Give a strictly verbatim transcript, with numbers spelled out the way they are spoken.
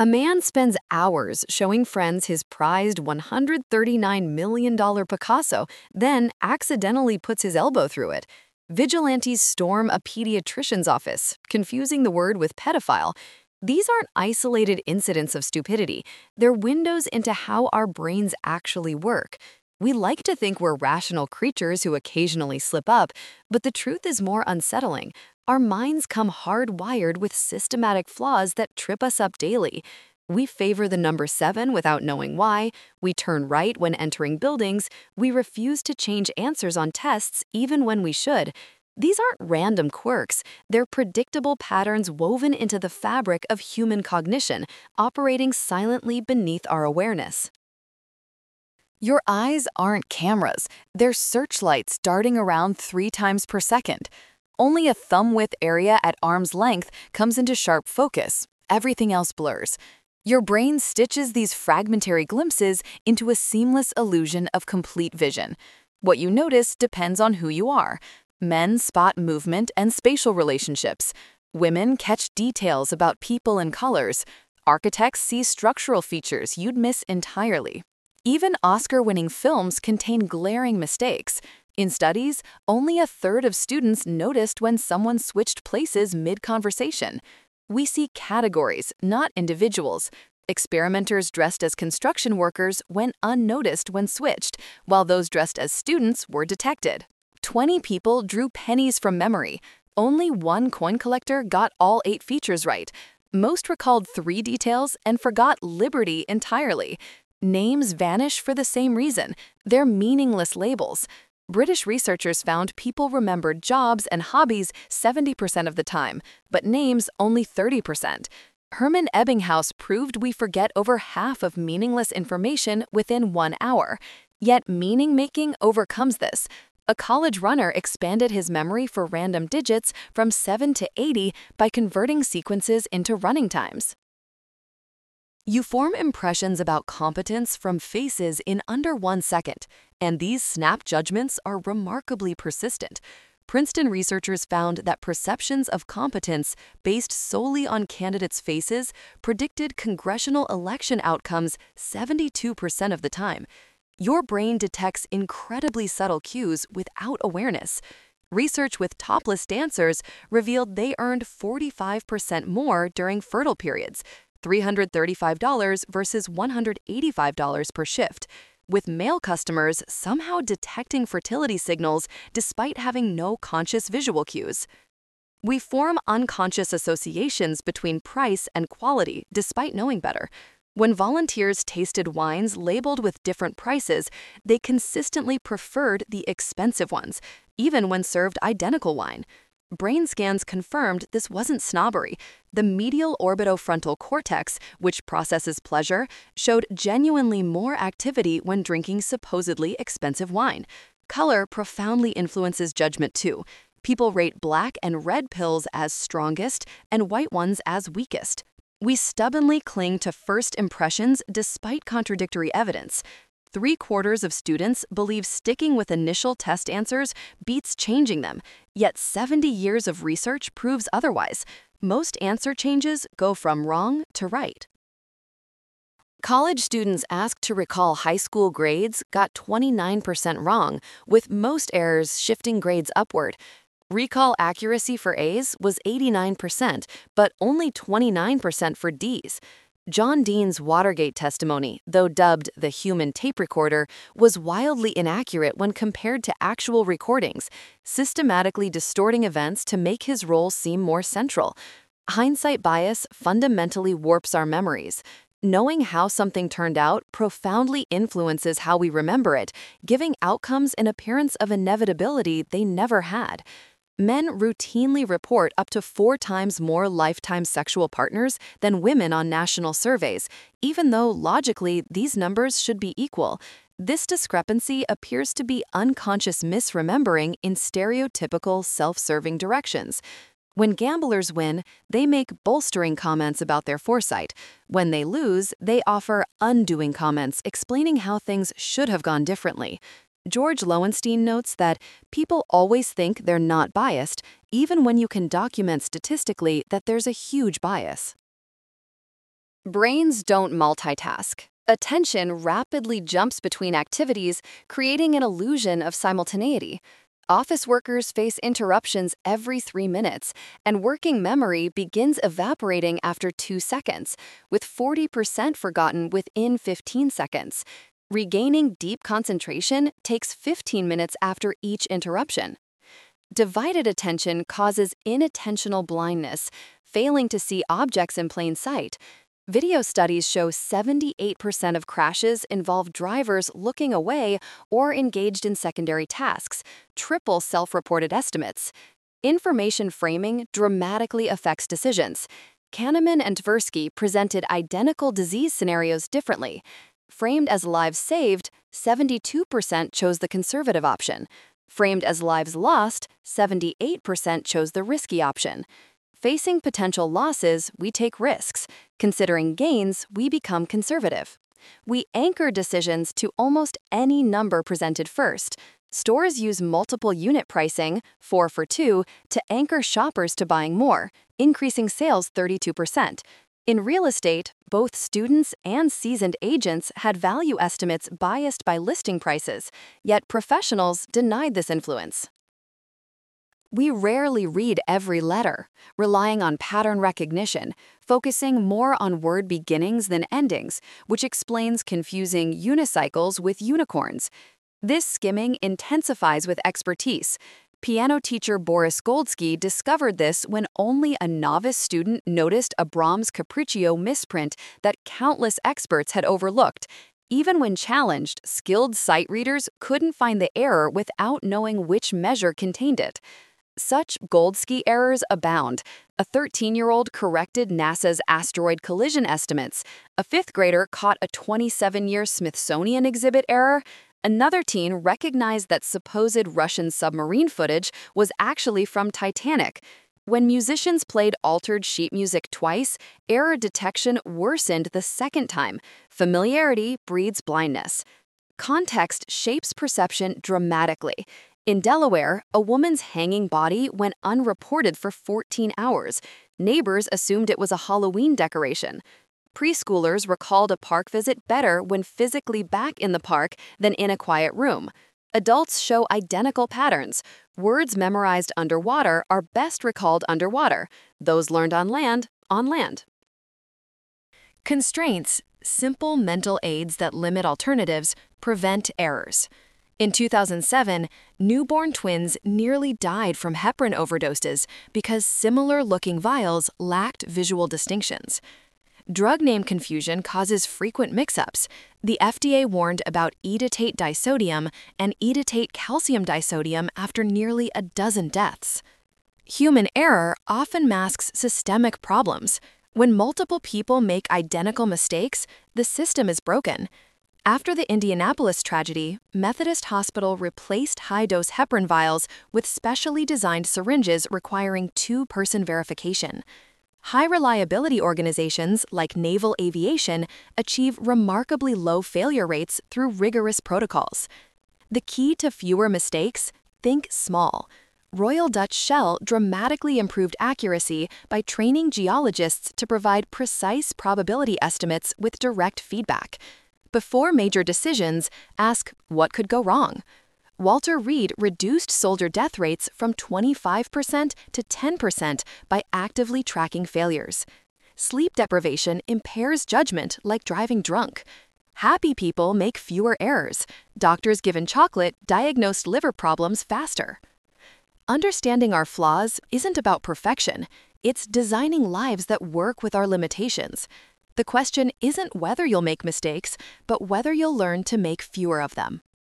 A man spends hours showing friends his prized one hundred thirty-nine million dollars Picasso, then accidentally puts his elbow through it. Vigilantes storm a pediatrician's office, confusing the word with pedophile. These aren't isolated incidents of stupidity. They're windows into how our brains actually work. We like to think we're rational creatures who occasionally slip up, but the truth is more unsettling. Our minds come hardwired with systematic flaws that trip us up daily. We favor the number seven without knowing why, we turn right when entering buildings, we refuse to change answers on tests even when we should. These aren't random quirks, they're predictable patterns woven into the fabric of human cognition, operating silently beneath our awareness. Your eyes aren't cameras, they're searchlights darting around three times per second. Only a thumb-width area at arm's length comes into sharp focus. Everything else blurs. Your brain stitches these fragmentary glimpses into a seamless illusion of complete vision. What you notice depends on who you are. Men spot movement and spatial relationships. Women catch details about people and colors. Architects see structural features you'd miss entirely. Even Oscar-winning films contain glaring mistakes. In studies, only a third of students noticed when someone switched places mid-conversation. We see categories, not individuals. Experimenters dressed as construction workers went unnoticed when switched, while those dressed as students were detected. twenty people drew pennies from memory. Only one coin collector got all eight features right. Most recalled three details and forgot Liberty entirely. Names vanish for the same reason. They're meaningless labels. British researchers found people remembered jobs and hobbies seventy percent of the time, but names only thirty percent. Hermann Ebbinghaus proved we forget over half of meaningless information within one hour. Yet meaning-making overcomes this. A college runner expanded his memory for random digits from seven to eighty by converting sequences into running times. You form impressions about competence from faces in under one second, and these snap judgments are remarkably persistent. Princeton researchers found that perceptions of competence based solely on candidates' faces predicted congressional election outcomes seventy-two percent of the time. Your brain detects incredibly subtle cues without awareness. Research with topless dancers revealed they earned forty-five percent more during fertile periods, three hundred thirty-five dollars versus one hundred eighty-five dollars per shift, with male customers somehow detecting fertility signals despite having no conscious visual cues. We form unconscious associations between price and quality despite knowing better. When volunteers tasted wines labeled with different prices, they consistently preferred the expensive ones, even when served identical wine. Brain scans confirmed this wasn't snobbery. The medial orbitofrontal cortex, which processes pleasure, showed genuinely more activity when drinking supposedly expensive wine. Color profoundly influences judgment too. People rate black and red pills as strongest and white ones as weakest. We stubbornly cling to first impressions despite contradictory evidence. Three quarters of students believe sticking with initial test answers beats changing them, yet seventy years of research proves otherwise. Most answer changes go from wrong to right. College students asked to recall high school grades got twenty-nine percent wrong, with most errors shifting grades upward. Recall accuracy for A's was eighty-nine percent, but only twenty-nine percent for D's. John Dean's Watergate testimony, though dubbed the human tape recorder, was wildly inaccurate when compared to actual recordings, systematically distorting events to make his role seem more central. Hindsight bias fundamentally warps our memories. Knowing how something turned out profoundly influences how we remember it, giving outcomes an appearance of inevitability they never had. Men routinely report up to four times more lifetime sexual partners than women on national surveys, even though logically these numbers should be equal. This discrepancy appears to be unconscious misremembering in stereotypical self-serving directions. When gamblers win, they make bolstering comments about their foresight. When they lose, they offer undoing comments explaining how things should have gone differently. George Lowenstein notes that people always think they're not biased, even when you can document statistically that there's a huge bias. Brains don't multitask. Attention rapidly jumps between activities, creating an illusion of simultaneity. Office workers face interruptions every three minutes, and working memory begins evaporating after two seconds, with forty percent forgotten within fifteen seconds. Regaining deep concentration takes fifteen minutes after each interruption. Divided attention causes inattentional blindness, failing to see objects in plain sight. Video studies show seventy-eight percent of crashes involve drivers looking away or engaged in secondary tasks, triple self-reported estimates. Information framing dramatically affects decisions. Kahneman and Tversky presented identical disease scenarios differently. Framed as lives saved, seventy-two percent chose the conservative option. Framed as lives lost, seventy-eight percent chose the risky option. Facing potential losses, we take risks. Considering gains, we become conservative. We anchor decisions to almost any number presented first. Stores use multiple unit pricing, four for two, to anchor shoppers to buying more, increasing sales thirty-two percent. In real estate, both students and seasoned agents had value estimates biased by listing prices, yet professionals denied this influence. We rarely read every letter, relying on pattern recognition, focusing more on word beginnings than endings, which explains confusing unicycles with unicorns. This skimming intensifies with expertise. Piano teacher Boris Goldsky discovered this when only a novice student noticed a Brahms Capriccio misprint that countless experts had overlooked. Even when challenged, skilled sight readers couldn't find the error without knowing which measure contained it. Such Goldsky errors abound. A thirteen-year-old corrected NASA's asteroid collision estimates. A fifth grader caught a twenty-seven-year Smithsonian exhibit error. Another teen recognized that supposed Russian submarine footage was actually from Titanic. When musicians played altered sheet music twice, error detection worsened the second time. Familiarity breeds blindness. Context shapes perception dramatically. In Delaware, a woman's hanging body went unreported for fourteen hours. Neighbors assumed it was a Halloween decoration. Preschoolers recalled a park visit better when physically back in the park than in a quiet room. Adults show identical patterns. Words memorized underwater are best recalled underwater. Those learned on land, on land. Constraints, simple mental aids that limit alternatives, prevent errors. In two thousand seven, newborn twins nearly died from heparin overdoses because similar-looking vials lacked visual distinctions. Drug name confusion causes frequent mix-ups. The F D A warned about edotate disodium and edotate calcium disodium after nearly a dozen deaths. Human error often masks systemic problems. When multiple people make identical mistakes, the system is broken. After the Indianapolis tragedy, Methodist Hospital replaced high-dose heparin vials with specially designed syringes requiring two-person verification. High-reliability organizations like Naval Aviation achieve remarkably low failure rates through rigorous protocols. The key to fewer mistakes? Think small. Royal Dutch Shell dramatically improved accuracy by training geologists to provide precise probability estimates with direct feedback. Before major decisions, ask, what could go wrong? Walter Reed reduced soldier death rates from twenty-five percent to ten percent by actively tracking failures. Sleep deprivation impairs judgment like driving drunk. Happy people make fewer errors. Doctors given chocolate diagnosed liver problems faster. Understanding our flaws isn't about perfection. It's designing lives that work with our limitations. The question isn't whether you'll make mistakes, but whether you'll learn to make fewer of them.